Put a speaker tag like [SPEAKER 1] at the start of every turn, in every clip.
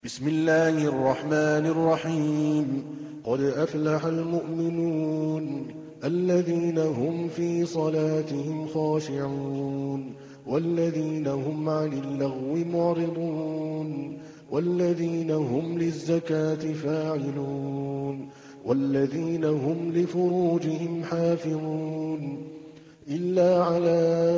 [SPEAKER 1] بسم الله الرحمن الرحيم. قد أفلح المؤمنون الذين هم في صلاتهم خاشعون والذين هم عن اللغو معرضون والذين هم للزكاة فاعلون والذين هم لفروجهم حافظون إلا على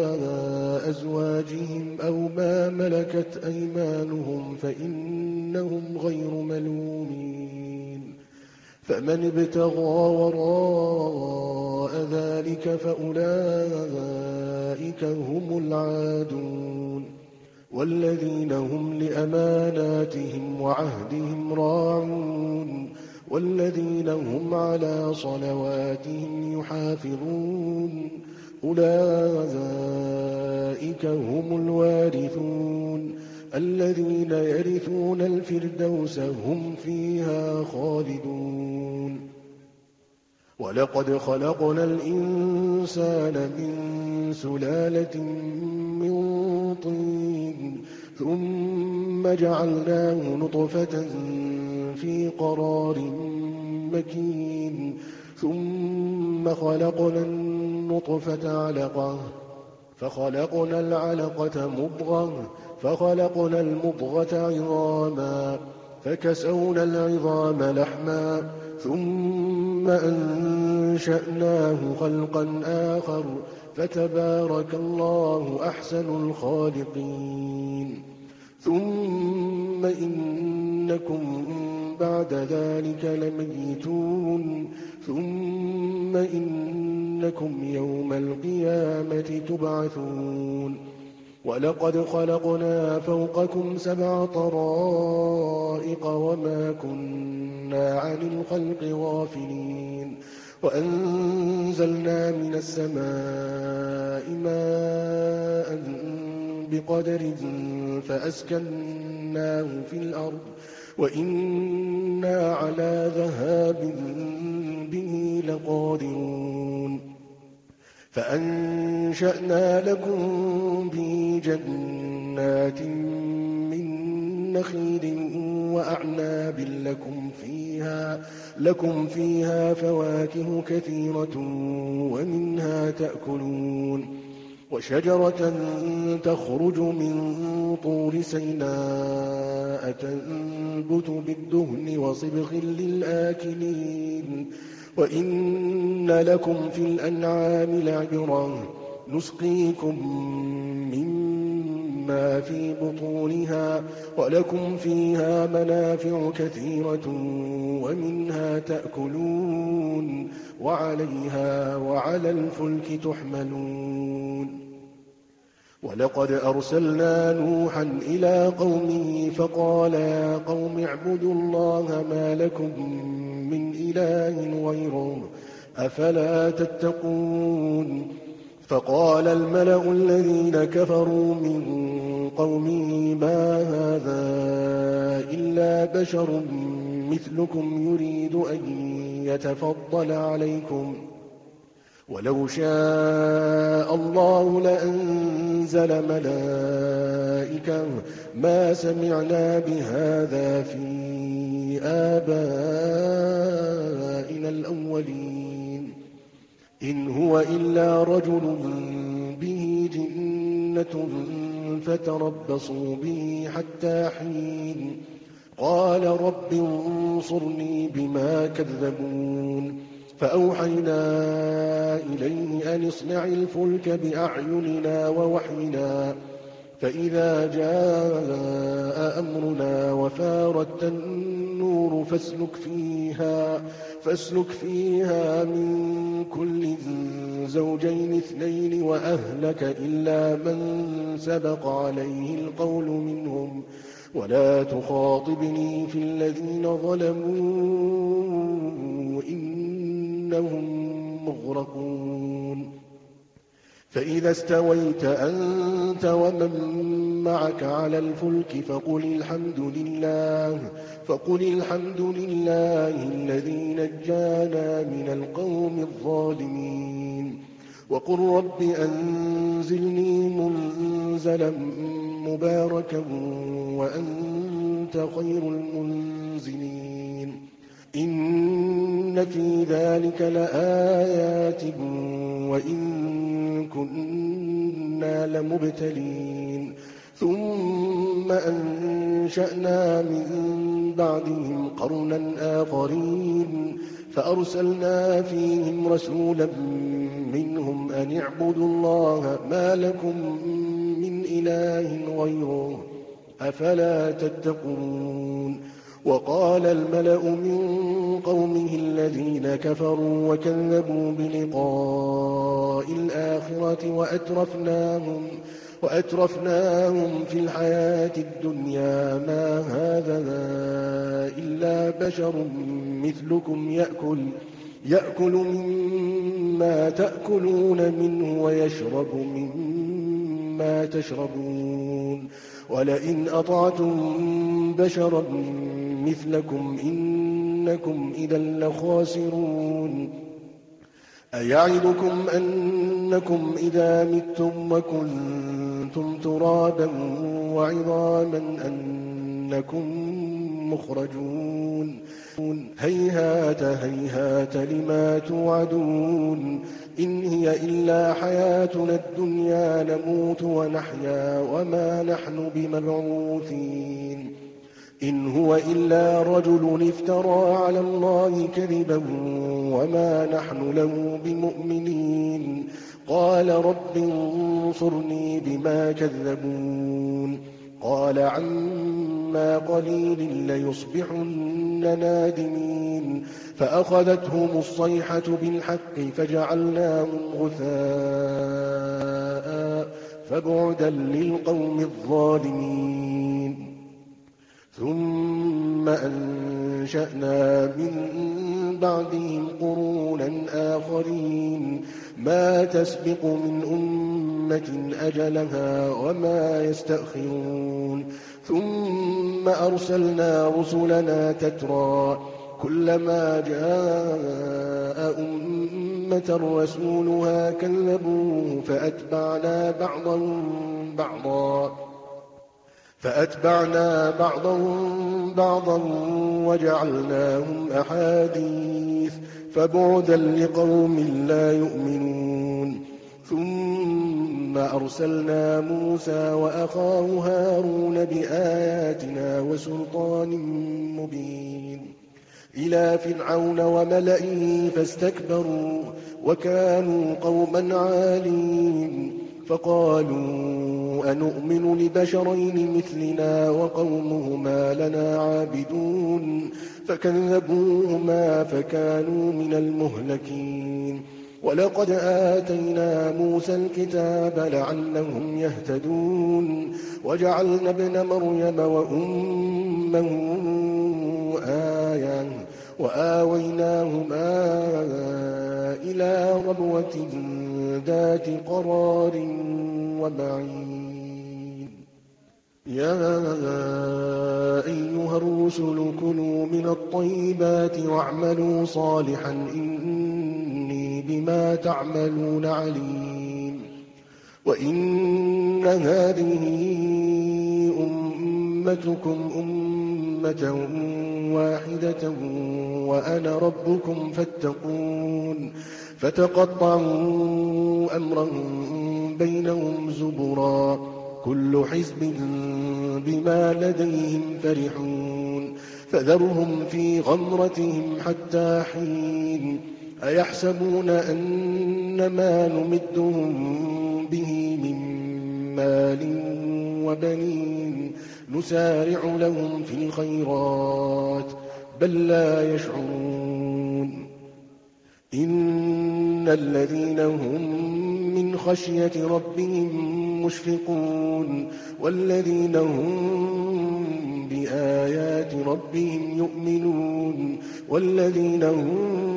[SPEAKER 1] أزواجهم أو ما ملكت أيمانهم فإنهم غير ملومين. فمن ابتغى وراء ذلك فأولئك هم العادون والذين هم لأماناتهم وعهدهم راعون والذين هم على صلواتهم يحافظون أولئك هم الوارثون الذين يرثون الفردوس هم فيها خالدون. ولقد خلقنا الإنسان من سلالة من طين ثم جعلناه نطفة في قرار مكين ثم خلقنا النطفة علقة فخلقنا العلقة مضغة فخلقنا المضغة عظاما فكسونا العظام لحما ثم أنشأناه خلقا آخر فتبارك الله أحسن الخالقين. ثم إنكم بعد ذلك لميتون ثم إنكم يوم القيامة تبعثون. ولقد خلقنا فوقكم 7 طرائق وما كنا عن الخلق غافلين وأنزلنا من السماء ماء بقدر فأسكناه في الأرض وإنا على ذهاب به لقادرون. فأنشأنا لكم به جنات من نخيل وأعناب لكم فيها فواكه كثيرة ومنها تأكلون وشجرة تخرج من طور سيناء تنبت بالدهن وصبغ للآكلين وإن لكم في الأنعام لعبرة نسقيكم مما في بطونها ولكم فيها منافع كثيرة ومنها تأكلون وعليها وعلى الفلك تحملون. ولقد أرسلنا نوحا إلى قومه فقال يا قوم اعبدوا الله ما لكم من إله غيره أفلا تتقون. فقال الملأ الذين كفروا من قومه ما هذا إلا بشر مثلكم يريد أن يتفضل عليكم ولو شاء الله لأنزل ملائكة ما سمعنا بهذا في آبائنا الأولين إن هو إلا رجل به جنة فتربصوا به حتى حين قال رب انصرني بما كذبون. فأوحينا إليه أن اصنع الفلك بأعيننا ووحينا فإذا جاء أمرنا وفارت النور فاسلك فيها من كل زوجين 2 وأهلك إلا من سبق عليه القول منهم ولا تخاطبني في الذين ظلموا إنهم مغرقون. فإذا استويت أنت ومن معك على الفلك فقل الحمد لله الذي نجانا من القوم الظالمين وقل رب أنزلني منزلا مباركا وأنت خير المنزلين إن في ذلك لآيات وإن كنا لمبتلين ثم أنشأنا من بعدهم قرنا آخرين فأرسلنا فيهم رسولا منهم أن اعبدوا الله ما لكم من إله غيره أفلا تتقون وقال الملأ من قومه الذين كفروا وكذبوا بلقاء الآخرة وأترفناهم في الحياة الدنيا ما هذا إلا بشر مثلكم يأكل مما تأكلون منه ويشرب مما تشربون ولئن أطعتم بشرا مثلكم إنكم إذا لخاسرون أيعدكم أنكم إذا متم وكنتم ترابا وعظاما أنكم مخرجون هيهات هيهات لما توعدون إن هي إلا حياتنا الدنيا نموت ونحيا وما نحن بمبعوثين إن هو إلا رجل افترى على الله كذبا وما نحن له بمؤمنين قال رب انصرني بما كذبون قال عما قليل ليصبحن نادمين فأخذتهم الصيحة بالحق فجعلناهم غثاء فبعدا للقوم الظالمين ثم أنشأنا من بعدهم قرونا آخرين ما تسبق من أمة أجلها وما يستأخرون ثم أرسلنا رسلنا تترى كلما جاء أمة رسولها كذبوه فأتبعنا بعضهم بعضا وجعلناهم أحاديث فبعدا لقوم لا يؤمنون ثم أرسلنا موسى وأخاه هارون بآياتنا وسلطان مبين إلى فرعون وملئه فاستكبروا وكانوا قوما عالين فقالوا أنؤمن لبشرين مثلنا وقومهما لنا عابدون فكذبوهما فكانوا من المهلكين ولقد آتينا موسى الكتاب لعلهم يهتدون وجعلنا ابن مريم وأمه آية وآويناهما إلى ربوة ذات قرار ومعين يا أيها الرسل كلوا من الطيبات واعملوا صالحا إني بما تعملون عليم وإن هذه أمتكم أمة واحدة وأنا ربكم فاتقون فتقطعوا أمرهم بينهم زبرا كل حزب بما لديهم فرحون فذرهم في غمرتهم حتى حين أيحسبون أن ما نمدهم به من مال وبنين نسارع لهم في الخيرات بل لا يشعرون إن الذين هم من خشية ربهم مشفقون والذين هم بآيات ربهم يؤمنون والذين هم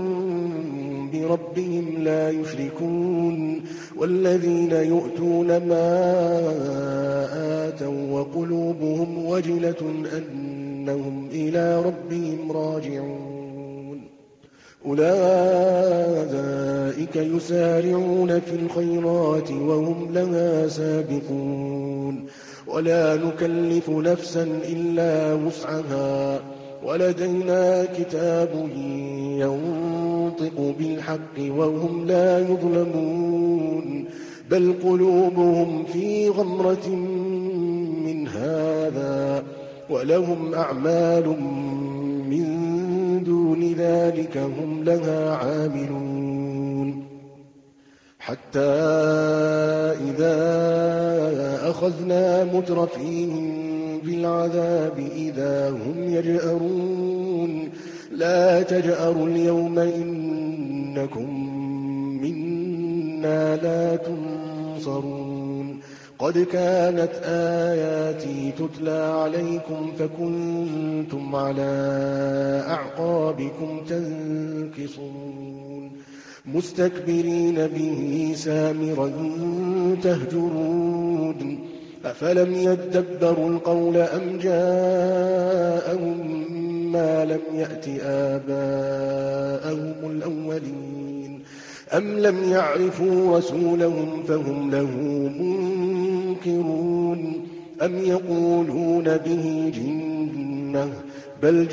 [SPEAKER 1] بربهم لا يشركون والذين يؤتون ما آتوا وقلوبهم وجلة أنهم إلى ربهم راجعون أولئك يسارعون في الخيرات وهم لها سابقون ولا نكلف نفسا إلا وسعها ولدينا كتاب ينطق بالحق وهم لا يظلمون بل قلوبهم في غمرة من هذا ولهم أعمال من دون ذلك هم لها عاملون حتى إذا أخذنا مترفيهم بالعذاب إذا هم يجأرون لا تجأروا اليوم إنكم منا لا تنصرون قد كانت آياتي تتلى عليكم فكنتم على أعقابكم تنكصون مستكبرين به سامرا تهجرون أفلم يدبروا القول أم جاءهم ما لم يأت آباءهم الأولين أم لم يعرفوا رسولهم فهم له منكرون أم يقولون به جنة بل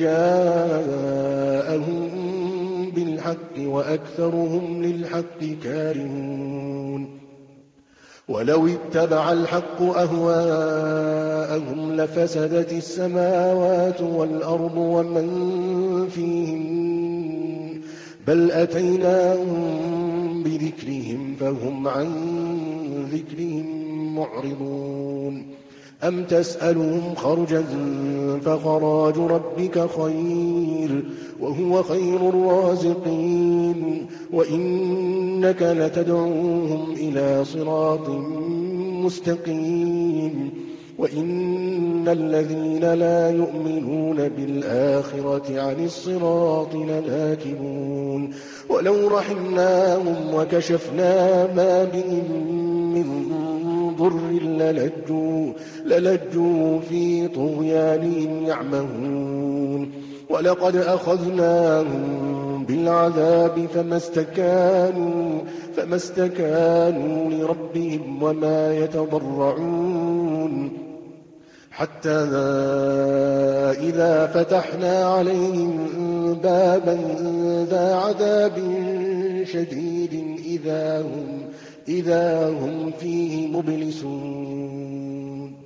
[SPEAKER 1] جاءهم بالحق وأكثرهم للحق كارهون ولو اتبع الحق أهواءهم لفسدت السماوات والأرض ومن فيهن بل أتيناهم بذكرهم فهم عن ذكرهم معرضون أم تسألهم خرجا فخراج ربك خير وهو خير الرازقين وإنك لتدعوهم إلى صراط مستقيم وإن الذين لا يؤمنون بالآخرة عن الصراط لناكبون ولو رحمناهم وكشفنا ما بهم من ضر للجوا في طغيانهم يعمهون ولقد أخذناهم بالعذاب فما استكانوا لربهم وما يتضرعون حتى إذا فتحنا عليهم بابا ذا عذاب شديد إذا هم فيه مبلسون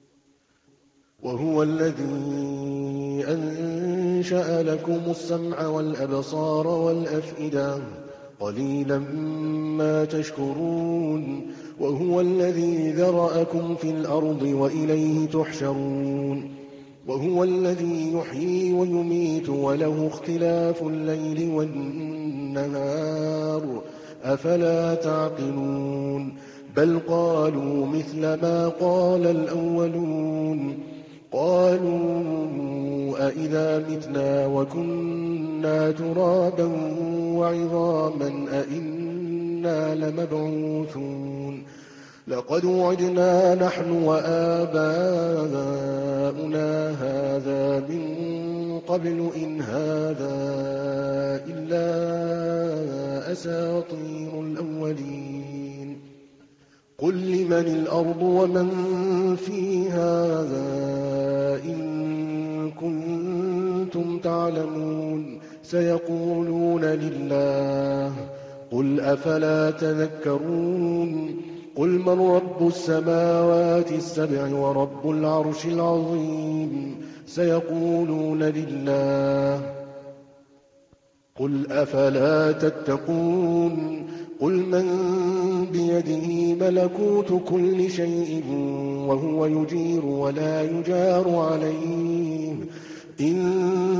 [SPEAKER 1] وهو الذي أنشأ لكم السمع والأبصار والأفئدة قليلا ما تشكرون وهو الذي ذرأكم في الأرض وإليه تحشرون وهو الذي يحيي ويميت وله اختلاف الليل والنهار أفلا تعقلون بل قالوا مثل ما قال الأولون قالوا أئذا متنا وكنا ترابا وعظاما أئنا لمبعوثون لقد وعدنا نحن وآباؤنا هذا من قبل إن هذا إلا أساطير الأولين قل لمن الأرض ومن فيها إن كنتم تعلمون سيقولون لله قل أفلا تذكرون قل من رب السماوات السبع ورب العرش العظيم سيقولون لله قل أفلا تتقون قل من بيده ملكوت كل شيء وهو يجير ولا يجار عليه إن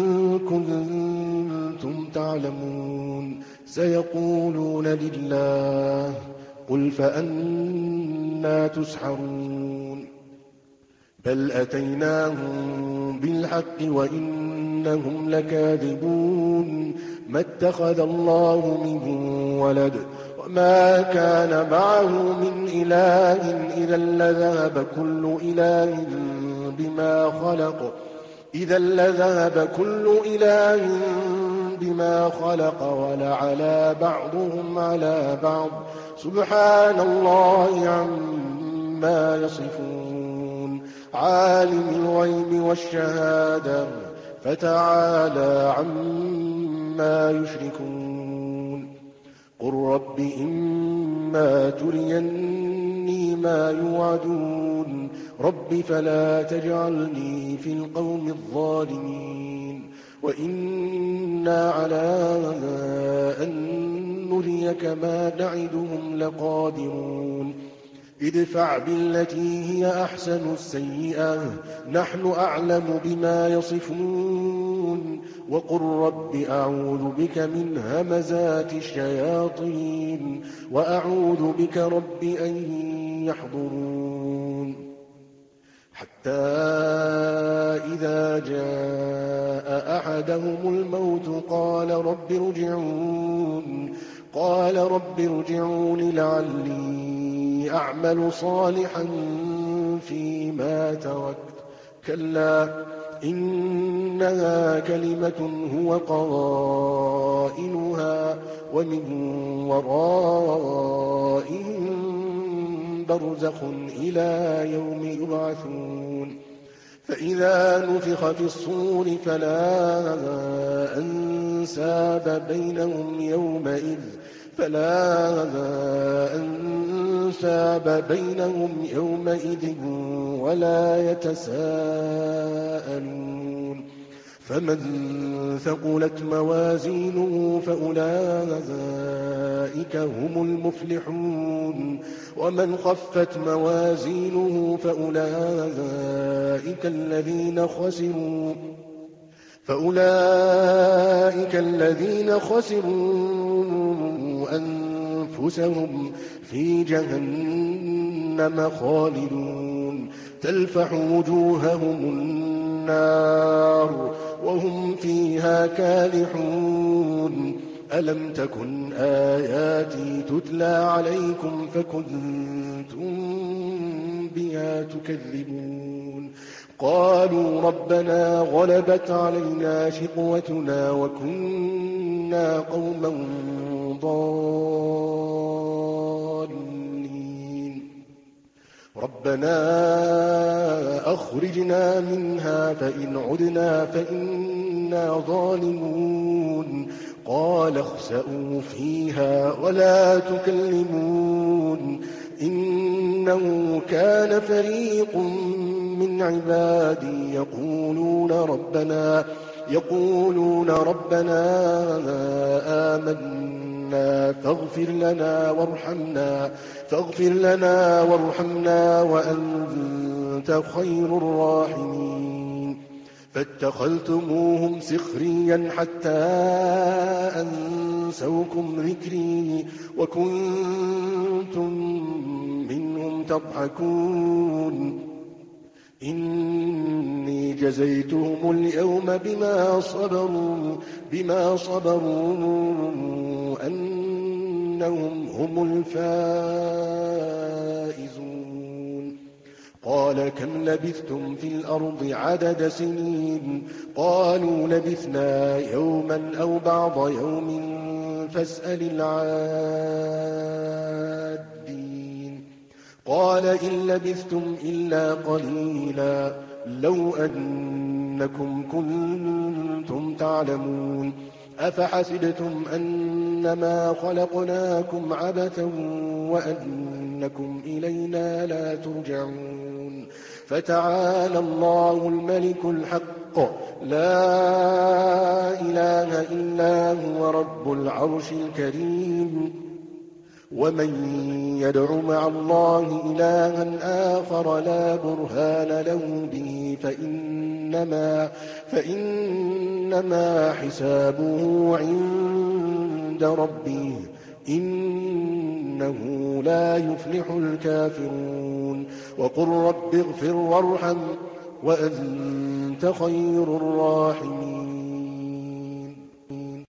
[SPEAKER 1] كنتم تعلمون سيقولون لله قل فأنا تسحرون بل أتيناهم بالحق وإنهم لكاذبون ما اتخذ الله من ولد وما كان معه من إله إذا لذهب كل إله بما خلق ولعلى بعضهم على بعض سبحان الله عما يصفون عالم الغيب والشهادة فتعالى عما يشركون قل رب إما تريني ما يوعدون رب فلا تجعلني في القوم الظالمين وإنا على أن نريك ما نعدهم لقادرون ادفع بالتي هي أحسن السيئة نحن أعلم بما يصفون وقل رب أعوذ بك من همزات الشياطين وأعوذ بك رب أن يحضرون حتى إذا جاء أحدهم الموت قال رب ارجعون لعلي أعمل صالحا فيما تركت كلا إنها كلمة هو قائلها ومن ورائهم برزخ إلى يوم يبعثون فإذا نفخ في الصور فلا أنساب بينهم يومئذ ولا يتساءلون فمن ثقلت موازينه فأولئك هم المفلحون ومن خفت موازينه فأولئك الذين خسروا أنفسهم في جهنم خالدون تلفح وجوههم النار وهم فيها كالحون ألم تكن آياتي تتلى عليكم فكنتم بها تكذبون قالوا ربنا غلبت علينا شقوتنا وكنا قوما ضالين ربنا أخرجنا منها فإن عدنا فإنا ظالمون قال اخسئوا فيها ولا تكلمون إنه كان فريق من عبادي يقولون ربنا آمنا فاغفر لنا وارحمنا وأنت خير الراحمين فاتخذتموهم سخريا حتى أنسوكم ذكري وكنتم منهم تضحكون إني جزيتهم اليوم بما صبروا أنهم هم الفائزون قال كم لبثتم في الأرض عدد سنين قالوا لبثنا يوما أو بعض يوم فاسأل العادين قال إن لبثتم إلا قليلا لو أنكم كنتم تعلمون أفحسبتم أنما خلقناكم عبثا وأنكم إلينا لا ترجعون فتعالى الله الملك الحق لا إله إلا هو رب العرش الكريم ومن يدع مع الله إلها آخر لا برهان له به فإنما حسابه عند ربه إنه لا يفلح الكافرون وقل رب اغفر وارحم وأنت خير الراحمين